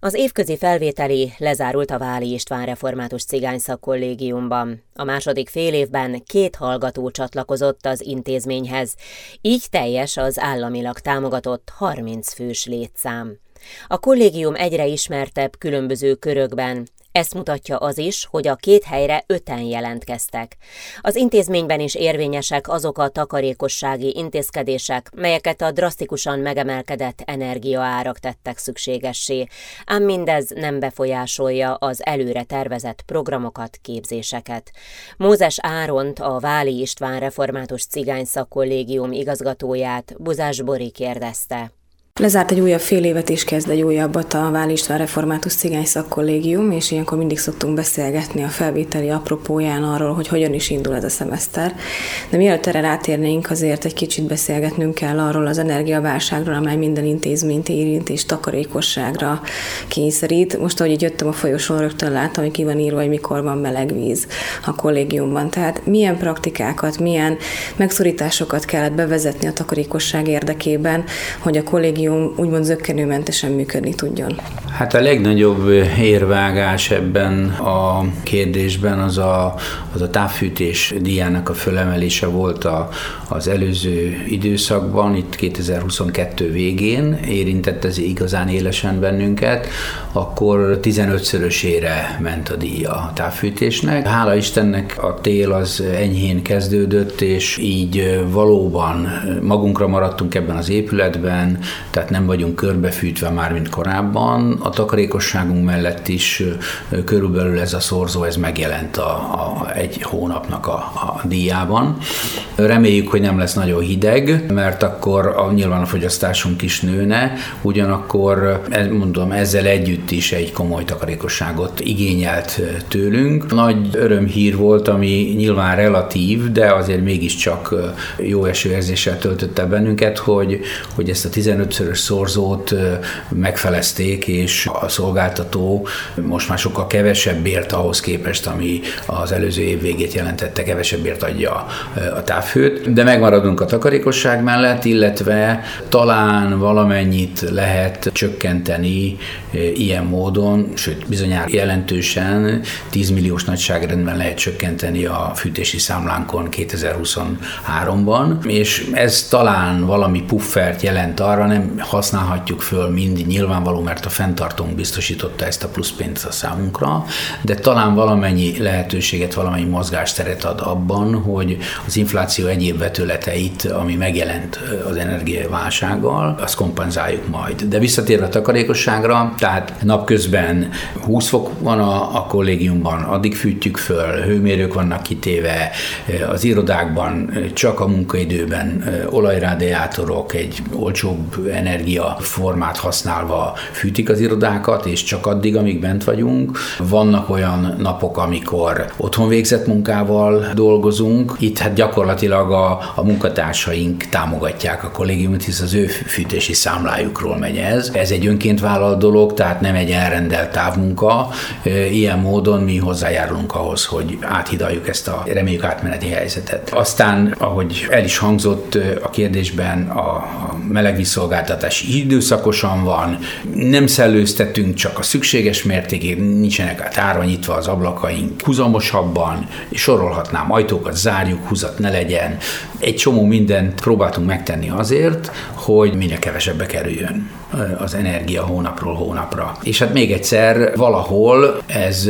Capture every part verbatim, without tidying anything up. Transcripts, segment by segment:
Az évközi felvételi lezárult a Váli István Református Cigányszakkollégiumban. A második félévben két hallgató csatlakozott az intézményhez, így teljes az államilag támogatott harminc fős létszám. A kollégium egyre ismertebb különböző körökben. Ezt mutatja az is, hogy a két helyre öten jelentkeztek. Az intézményben is érvényesek azok a takarékossági intézkedések, melyeket a drasztikusan megemelkedett energiaárak tettek szükségessé, ám mindez nem befolyásolja az előre tervezett programokat, képzéseket. Mózes Áront, a Váli István Református Cigányszakkollégium igazgatóját Buzás Bori kérdezte. Lezárt egy újabb fél évet és kezd egy újabbat a Váli István Református Cigányszakkollégium, és ilyenkor mindig szoktunk beszélgetni a felvételi apropóján arról, hogy hogyan is indul ez a szemeszter. De mielőtt erre rátérnénk, azért egy kicsit beszélgetnünk kell arról az energiaválságról, amely minden intézményt érint és takarékosságra kényszerít. Most, ahogy így jöttem a folyosón, rögtön láttam, hogy ki van írva, hogy mikor van meleg víz a kollégiumban. Tehát milyen praktikákat, milyen megszorításokat kellett bevezetni a takarékosság érdekében, hogy a kollégium úgymond zökkenőmentesen működni tudjon? Hát a legnagyobb érvágás ebben a kérdésben az a, az a távfűtés díjának a fölemelése volt a, az előző időszakban, itt kétezer-huszonkettő végén érintett ez igazán élesen bennünket, akkor tizenötszörösére ment a díja a távfűtésnek. Hála Istennek a tél az enyhén kezdődött, és így valóban magunkra maradtunk ebben az épületben, tehát nem vagyunk körbefűtve már, mint korábban. A takarékosságunk mellett is körülbelül ez a szorzó, ez megjelent a, a egy hónapnak a, a díjában. Reméljük, hogy nem lesz nagyon hideg, mert akkor a, nyilván a fogyasztásunk is nőne, ugyanakkor mondom, ezzel együtt is egy komoly takarékosságot igényelt tőlünk. Nagy örömhír volt, ami nyilván relatív, de azért mégiscsak jó esőérzéssel töltötte bennünket, hogy, hogy ezt a tizenötszörös szorzót megfelezték, és a szolgáltató most már sokkal kevesebbért ahhoz képest, ami az előző év végét jelentette, kevesebbért adja a távhőt. De megmaradunk a takarékosság mellett, illetve talán valamennyit lehet csökkenteni ilyen módon, sőt bizonyára jelentősen tíz milliós nagyságrendben lehet csökkenteni a fűtési számlánkon kétezer-huszonháromban, és ez talán valami puffert jelent arra, nem használhatjuk föl mind nyilvánvaló, mert a fenntartónk biztosította ezt a pluszpénzt a számunkra, de talán valamennyi lehetőséget, valamennyi mozgásteret ad abban, hogy az infláció egyéb vetületeit, ami megjelent az energiaválsággal, azt kompenzáljuk majd. De visszatérve a takarékosságra, tehát napközben húsz fok van a, a kollégiumban, addig fűtjük föl, hőmérők vannak kitéve, az irodákban csak a munkaidőben olajrádiátorok, egy olcsóbb energiaformát használva fűtik az irodákat, és csak addig, amíg bent vagyunk. Vannak olyan napok, amikor otthon végzett munkával dolgozunk. Itt hát gyakorlatilag a, a munkatársaink támogatják a kollégiumot, hisz az ő fűtési számlájukról megy ez. Ez egy önként vállalt dolog, tehát nem egy elrendelt távmunka. Ilyen módon mi hozzájárulunk ahhoz, hogy áthidaljuk ezt a reméljük átmeneti helyzetet. Aztán, ahogy el is hangzott a kérdésben, a melegvízszolgáltatás időszakosan van, nem szellőztetünk csak a szükséges mértékig, nincsenek tárva nyitva az ablakaink, húzamosabban, sorolhatnám, ajtókat zárjuk, húzat ne legyen. Egy csomó mindent próbáltunk megtenni azért, hogy minél kevesebbe kerüljön az energia hónapról hónapra. És hát még egyszer valahol ez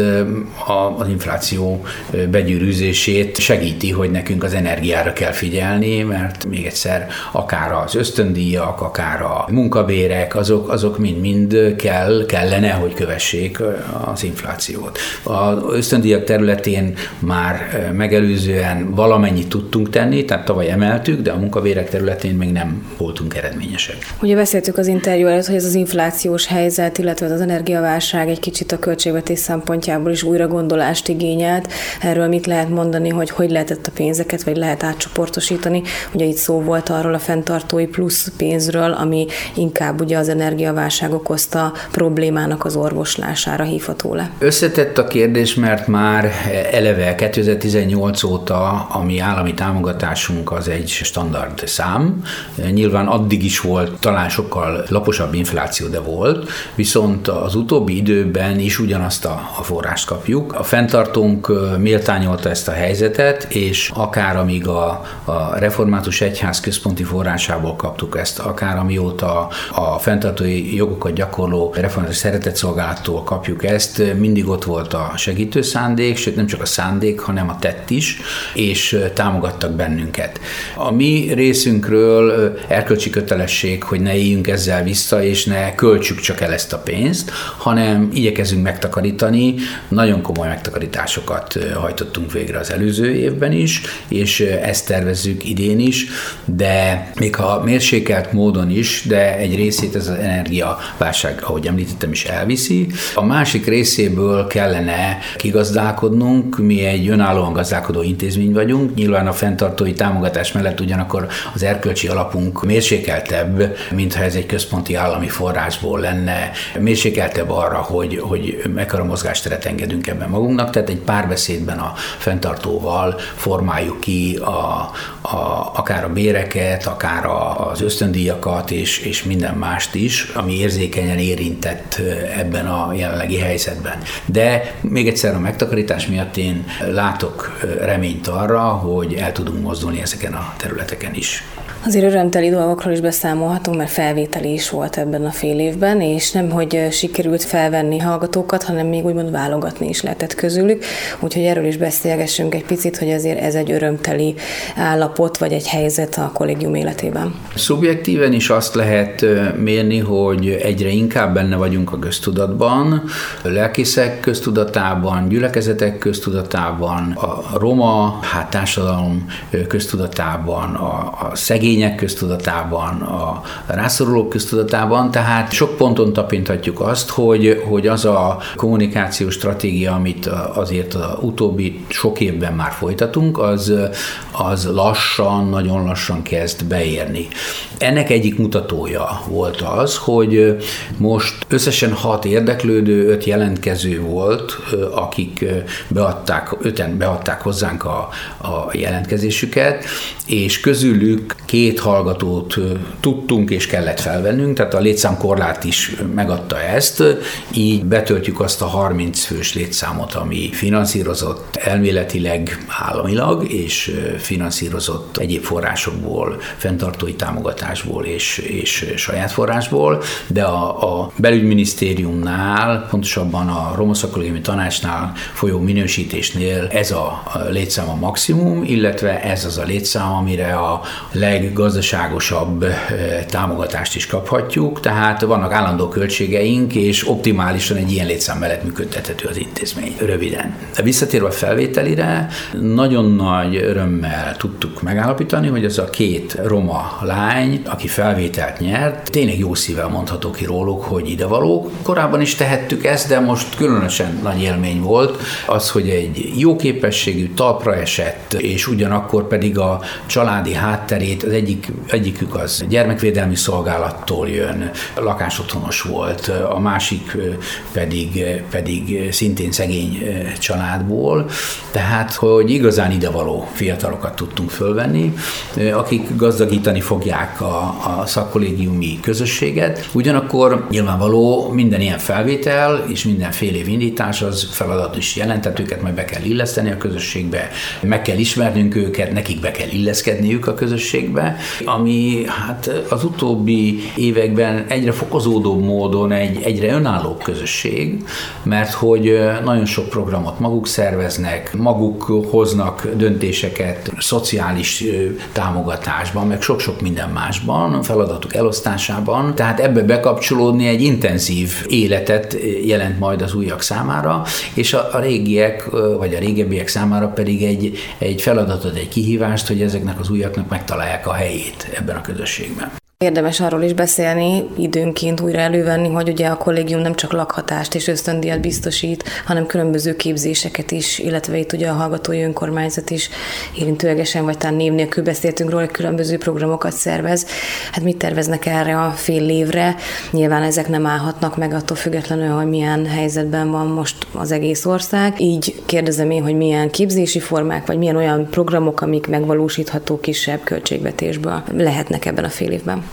az infláció begyűrűzését segíti, hogy nekünk az energiára kell figyelni, mert még egyszer akár az ösztöndíjak, akár a munkabérek, azok, azok mind-mind kell, kellene, hogy kövessék az inflációt. Az ösztöndíjak területén már megelőzően valamennyit tudtunk tenni, tehát tavaly emeltük, de a munkabérek területén még nem voltunk eredményesek. Ugye beszéltük az interjú előtt, hogy ez az inflációs helyzet, illetve az energiaválság egy kicsit a költségvetés szempontjából is újra gondolást igényelt. Erről mit lehet mondani, hogy hogy lehetett a pénzeket, vagy lehet átcsoportosítani? Ugye itt szó volt arról a fenntartói plusz pénzről, ami inkább ugye az energiaválság okozta problémának az orvoslására hívható le. Összetett a kérdés, mert már eleve kétezer-tizennyolc óta a mi állami támogatásunk az egy standard szám. Nyilván addig is volt talán sokkal laposabb magasabb infláció, de volt, viszont az utóbbi időben is ugyanazt a, a forrást kapjuk. A fenntartónk méltányolta ezt a helyzetet, és akár amíg a, a Református Egyház központi forrásából kaptuk ezt, akár amióta a fenntartói jogokat gyakorló Református Szeretetszolgálattól kapjuk ezt, mindig ott volt a segítő szándék, sőt nem csak a szándék, hanem a tett is, és támogattak bennünket. A mi részünkről erkölcsi kötelesség, hogy ne éljünk ezzel vissza, és ne költsük csak el ezt a pénzt, hanem igyekezünk megtakarítani. Nagyon komoly megtakarításokat hajtottunk végre az előző évben is, és ezt tervezzük idén is, de még ha mérsékelt módon is, de egy részét ez az energiaválság, ahogy említettem is, elviszi. A másik részéből kellene kigazdálkodnunk, mi egy önállóan gazdálkodó intézmény vagyunk, nyilván a fenntartói támogatás mellett ugyanakkor az erkölcsi alapunk mérsékeltebb, mintha ez egy központi állami forrásból lenne, mérsékeltebb arra, hogy, hogy mekkora mozgásteret engedünk ebben magunknak, tehát egy párbeszédben a fenntartóval formáljuk ki a, a, akár a béreket, akár a, az ösztöndíjakat, és, és minden mást is, ami érzékenyen érintett ebben a jelenlegi helyzetben. De még egyszer a megtakarítás miatt én látok reményt arra, hogy el tudunk mozdulni ezeken a területeken is. Azért örömteli dolgokról is beszámolhatunk, mert felvételi is volt ebben a fél évben, és nem, hogy sikerült felvenni hallgatókat, hanem még úgymond válogatni is lehetett közülük. Úgyhogy erről is beszélgessünk egy picit, hogy azért ez egy örömteli állapot, vagy egy helyzet a kollégium életében. Szubjektíven is azt lehet mérni, hogy egyre inkább benne vagyunk a köztudatban, a lelkészek köztudatában, gyülekezetek köztudatában, a roma hát társadalom köztudatában, a, a szegény köztudatában, a rászorulók köztudatában, tehát sok ponton tapinthatjuk azt, hogy, hogy az a kommunikációs stratégia, amit azért az utóbbi sok évben már folytatunk, az, az lassan, nagyon lassan kezd beérni. Ennek egyik mutatója volt az, hogy most összesen hat érdeklődő, öt jelentkező volt, akik beadták, öten beadták hozzánk a, a jelentkezésüket, és közülük két hallgatót tudtunk és kellett felvennünk, tehát a létszámkorlát is megadta ezt, így betöltjük azt a harminc fős létszámot, ami finanszírozott elméletileg államilag, és finanszírozott egyéb forrásokból, fenntartói támogatásból és, és saját forrásból, de a, a belügyminisztériumnál, pontosabban a Roma Szakkollégiumi Tanácsnál folyó minősítésnél ez a létszám a maximum, illetve ez az a létszám, amire a leggazdaságosabb támogatást is kaphatjuk, tehát vannak állandó költségeink, és optimálisan egy ilyen létszám mellett működtethető az intézmény. Röviden. Visszatérve a felvételire, nagyon nagy örömmel tudtuk megállapítani, hogy az a két roma lány, aki felvételt nyert, tényleg jó szívvel mondható ki róluk, hogy idevalók. Korábban is tehettük ezt, de most különösen nagy élmény volt az, hogy egy jó képességű, talpra esett, és ugyanakkor pedig a családi hátterét, az egyik, egyikük az gyermekvédelmi szolgálattól jön, lakásotthonos volt, a másik pedig, pedig szintén szegény családból, tehát, hogy igazán idevaló fiatalokat tudtunk fölvenni, akik gazdagítani fogják a, a szakkollégiumi közösséget. Ugyanakkor nyilvánvaló minden ilyen felvétel és minden fél év indítás az feladat is jelent, tehát őket majd be kell illeszteni a közösségbe, meg kell ismernünk őket, nekik be kell illeszkedniük a közösségbe, ami hát az utóbbi években egyre fokozódó módon egy egyre önálló közösség, mert hogy nagyon sok programot maguk szerveznek, maguk hoznak döntéseket szociális támogatásban, meg sok-sok minden másban, feladatok elosztásában, tehát ebbe bekapcsolódni egy intenzív életet jelent majd az újak számára, és a, a régiek, vagy a régebbiek számára pedig egy, egy feladatot, egy kihívást, hogy ezeknek az újaknak megtalálják a helyét ebben a közösségben. Érdemes arról is beszélni, időnként újra elővenni, hogy ugye a kollégium nem csak lakhatást és ösztöndíjat biztosít, hanem különböző képzéseket is, illetve itt ugye a hallgatói önkormányzat is érintőlegesen, vagy talán név nélkül beszéltünk róla, különböző programokat szervez. Hát mit terveznek erre a fél évre? Nyilván ezek nem állhatnak meg attól függetlenül, hogy milyen helyzetben van most az egész ország. Így kérdezem én, hogy milyen képzési formák, vagy milyen olyan programok, amik megvalósítható kisebb költségvetésből lehetnek ebben a fél évben.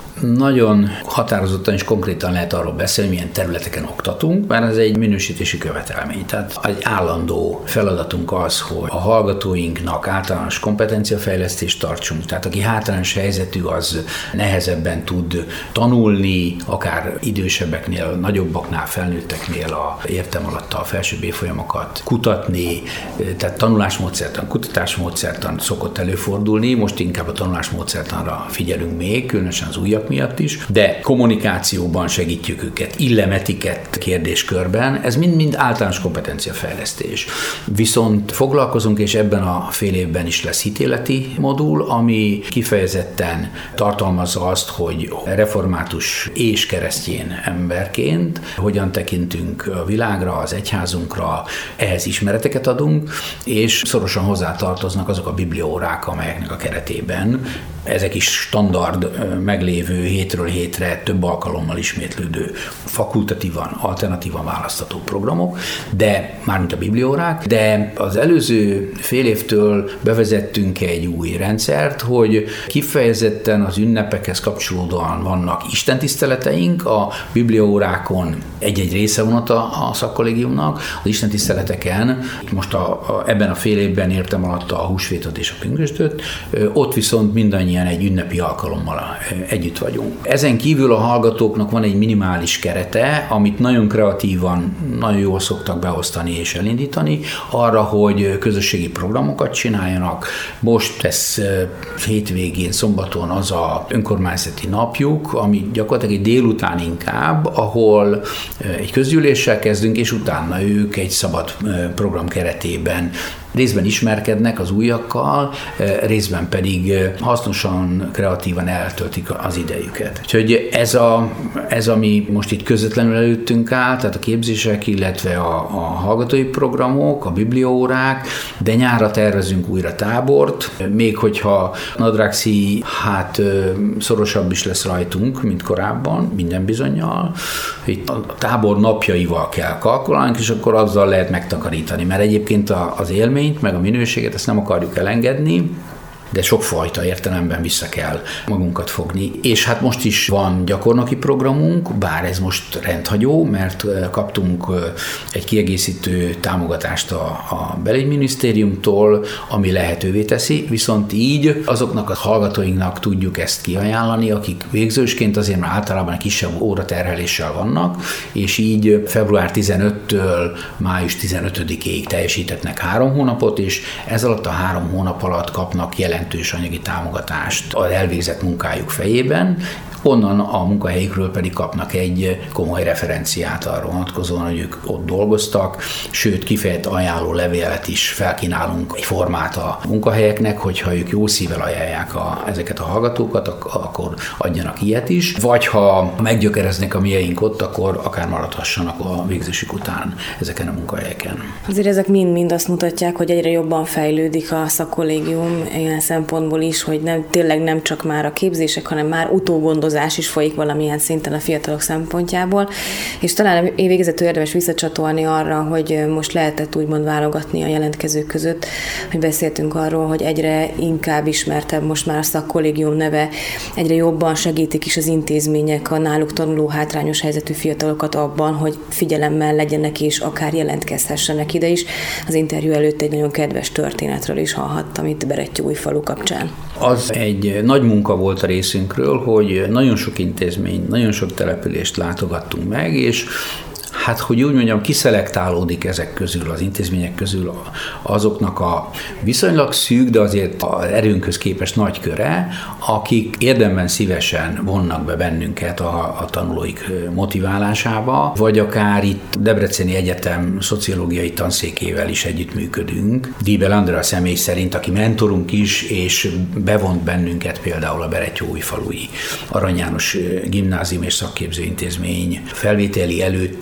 Nagyon határozottan és konkrétan lehet arról beszélni, milyen területeken oktatunk, mert ez egy minősítési követelmény. Tehát egy állandó feladatunk az, hogy a hallgatóinknak általános kompetenciafejlesztést tartsunk, tehát aki hátrányos helyzetű, az nehezebben tud tanulni, akár idősebbeknél, nagyobbaknál, felnőtteknél a értem alatt a felsőbb évfolyamokat kutatni, tehát tanulásmódszertan, kutatásmódszertan szokott előfordulni, most inkább a tanulásmódszertanra figyelünk még, különösen az újak miatt is, de kommunikációban segítjük őket, illemetiket kérdéskörben, ez mind-mind általános kompetenciafejlesztés. Viszont foglalkozunk, és ebben a fél évben is lesz hitéleti modul, ami kifejezetten tartalmazza azt, hogy református és keresztény emberként hogyan tekintünk a világra, az egyházunkra, ehhez ismereteket adunk, és szorosan hozzátartoznak azok a bibliaórák, amelyeknek a keretében ezek is standard, meglévő hétről hétre több alkalommal ismétlődő, fakultatívan, alternatívan választható programok, de mármint a bibliaórák, de az előző fél évtől bevezettünk egy új rendszert, hogy kifejezetten az ünnepekhez kapcsolódóan vannak istentiszteleteink, a bibliaórákon egy-egy része vonat a, a szakkollégiumnak, az istentiszteleteken, most a, a, ebben a fél évben értem alatt a húsvétot és a pünkösdöt, ott viszont mindannyian egy ünnepi alkalommal együtt vagyunk. Ezen kívül a hallgatóknak van egy minimális kerete, amit nagyon kreatívan, nagyon jól szoktak beosztani és elindítani, arra, hogy közösségi programokat csináljanak. Most ez hétvégén, szombaton az a önkormányzati napjuk, ami gyakorlatilag egy délután inkább, ahol egy közgyűléssel kezdünk, és utána ők egy szabad program keretében részben ismerkednek az újakkal, részben pedig hasznosan, kreatívan eltöltik az idejüket. Úgyhogy ez, a, ez ami most itt közvetlenül előttünk áll, tehát a képzések, illetve a, a hallgatói programok, a bibliaórák, de nyárra tervezünk újra tábort, még hogyha nadrágszi, hát szorosabb is lesz rajtunk, mint korábban, minden bizonnyal. Itt a tábor napjaival kell kalkulálni, és akkor azzal lehet megtakarítani, mert egyébként az élmény, meg a minőséget, ezt nem akarjuk elengedni, de sokfajta értelemben vissza kell magunkat fogni. És hát most is van gyakornoki programunk, bár ez most rendhagyó, mert kaptunk egy kiegészítő támogatást a, a belügyminisztériumtól, ami lehetővé teszi, viszont így azoknak a hallgatóinknak tudjuk ezt kiajánlani, akik végzősként azért már általában egy kisebb óraterheléssel vannak, és így február tizenötödikétől május tizenötödikéig teljesítetnek három hónapot, és ez alatt a három hónap alatt kapnak jelentős jelentős anyagi támogatást az elvégzett munkájuk fejében, onnan a munkahelyükről pedig kapnak egy komoly referenciát arra vonatkozóan, hogy ők ott dolgoztak, sőt kifejezett ajánló levelet is felkínálunk, egy formát a munkahelyeknek, hogyha ők jó szívvel ajánlják a, ezeket a hallgatókat, akkor adjanak ilyet is, vagy ha meggyökereznek a mieink ott, akkor akár maradhassanak a végzésük után ezeken a munkahelyeken. Azért ezek mind-mind azt mutatják, hogy egyre jobban fejlődik a szakkollégium ilyen szempontból is, hogy nem, tényleg nem csak már a képzések, hanem már utógondolás is folyik valamilyen szinten a fiatalok szempontjából, és talán végezetül érdemes visszacsatolni arra, hogy most lehetett úgymond válogatni a jelentkezők között, hogy beszéltünk arról, hogy egyre inkább ismertebb most már a szakkollégium neve, egyre jobban segítik is az intézmények a náluk tanuló hátrányos helyzetű fiatalokat abban, hogy figyelemmel legyenek és akár jelentkezhessenek ide is. Az interjú előtt egy nagyon kedves történetről is hallhattam itt Berettyóújfalu kapcsán. Az egy nagy munka volt a részünkről, hogy nagyon sok intézmény, nagyon sok települést látogattunk meg, és hát, hogy úgy mondjam, kiszelektálódik ezek közül, az intézmények közül azoknak a viszonylag szűk, de azért az erőnkhöz képest nagy köre, akik érdemben szívesen vonnak be bennünket a, a tanulóik motiválásába, vagy akár itt Debreceni Egyetem szociológiai tanszékével is együttműködünk. Díbel Andrea személy szerint, aki mentorunk is, és bevont bennünket például a Berettyóújfalui Arany János Gimnázium és Szakképzőintézmény felvételi előtti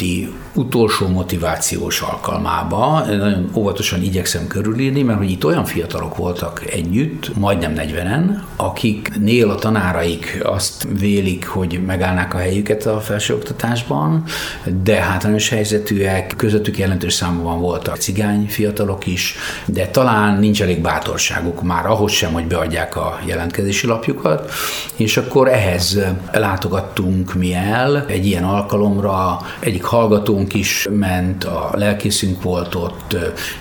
utolsó motivációs alkalmába. Nagyon óvatosan igyekszem körülírni, mert hogy itt olyan fiatalok voltak együtt, majdnem negyvenen, akiknél a tanáraik azt vélik, hogy megállnák a helyüket a felsőoktatásban, de hátrányos helyzetűek, közöttük jelentős számban voltak cigány fiatalok is, de talán nincs elég bátorságuk már ahhoz sem, hogy beadják a jelentkezési lapjukat, és akkor ehhez látogattunk mi el egy ilyen alkalomra, egyik hallgatónk is ment, a lelkészünk volt ott,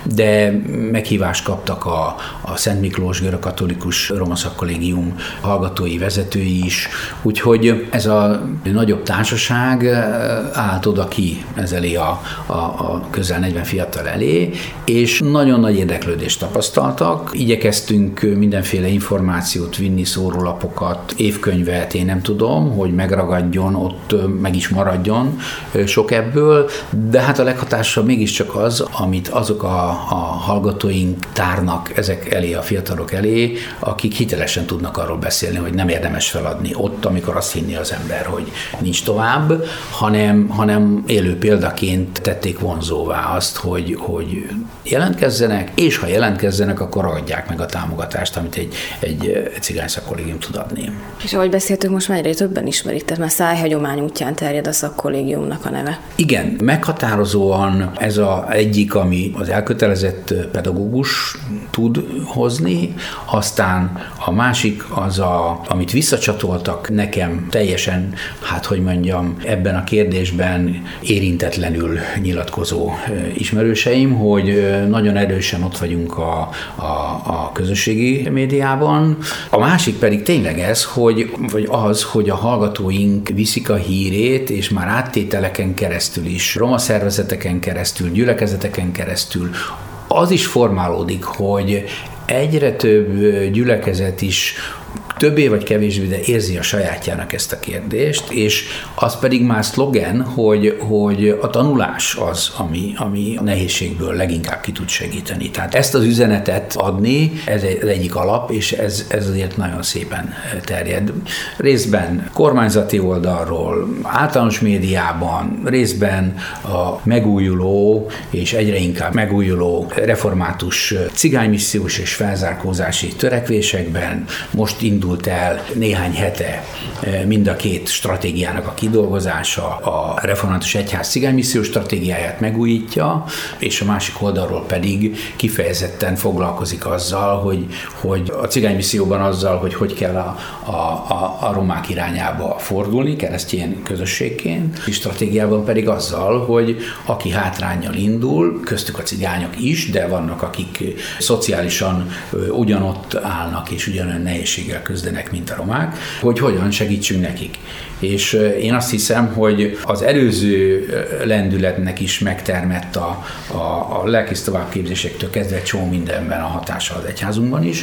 de meghívást kaptak a, a Szent Miklós Görögkatolikus Roma Szakkollégium hallgatói, vezetői is, úgyhogy ez a nagyobb társaság állt oda ki ez elé a, a, a közel negyven fiatal elé, és nagyon nagy érdeklődést tapasztaltak. Igyekeztünk mindenféle információt vinni, szórólapokat, évkönyvet, én nem tudom, hogy megragadjon, ott meg is maradjon sok ebből, de hát a leghatásosabb mégiscsak az, amit azok a, a hallgatóink tárnak ezek elé, a fiatalok elé, akik hitelesen tudnak arról beszélni, hogy nem érdemes feladni ott, amikor azt hinni az ember, hogy nincs tovább, hanem, hanem élő példaként tették vonzóvá azt, hogy, hogy jelentkezzenek, és ha jelentkezzenek, akkor adják meg a támogatást, amit egy, egy cigány szakkollégium tud adni. És ahogy beszéltünk, most már egyre többen ismerik, tehát már szájhagyomány útján terjed a szakkollégiumnak a neve. Igen, meghatározóan ez az egyik, ami az elkötelezett pedagógus tud hozni, aztán a másik az, a, amit visszacsatoltak nekem teljesen, hát hogy mondjam, ebben a kérdésben érintetlenül nyilatkozó ismerőseim, hogy nagyon erősen ott vagyunk a, a, a közösségi médiában. A másik pedig tényleg ez, hogy, vagy az, hogy a hallgatóink viszik a hírét, és már áttételeken keresztül is, roma szervezeteken keresztül, gyülekezeteken keresztül, az is formálódik, hogy egyre több gyülekezet is többé vagy kevésbé, de érzi a sajátjának ezt a kérdést, és az pedig már szlogen, hogy, hogy a tanulás az, ami, ami a nehézségből leginkább ki tud segíteni. Tehát ezt az üzenetet adni, ez az egyik alap, és ez, ez azért nagyon szépen terjed. Részben kormányzati oldalról, általános médiában, részben a megújuló és egyre inkább megújuló református cigánymissziós és felzárkózási törekvésekben. Most indult el néhány hete mind a két stratégiának a kidolgozása, a református egyház cigánymissziós stratégiáját megújítja, és a másik oldalról pedig kifejezetten foglalkozik azzal, hogy, hogy a cigánymisszióban azzal, hogy hogy kell a, a, a, a romák irányába fordulni, keresztény közösségként, és stratégiában pedig azzal, hogy aki hátránnyal indul, köztük a cigányok is, de vannak, akik szociálisan ugyanott állnak, és ugyanolyan nehézséggel küzdenek, mint a romák, hogy hogyan segítsünk nekik. És én azt hiszem, hogy az előző lendületnek is megtermett a, a, a lelkész továbbképzésektől kezdve csomó mindenben a hatása az egyházunkban is,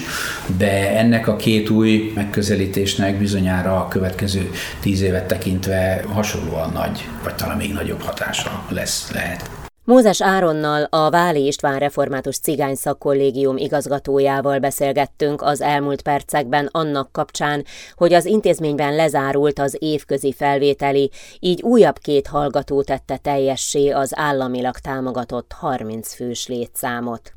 de ennek a két új megközelítésnek bizonyára a következő tíz évet tekintve hasonlóan nagy, vagy talán még nagyobb hatása lesz, lehet. Mózes Áronnal, a Váli István Református Cigány Szakkollégium igazgatójával beszélgettünk az elmúlt percekben annak kapcsán, hogy az intézményben lezárult az évközi felvételi, így újabb két hallgató tette teljessé az államilag támogatott harminc fős létszámot.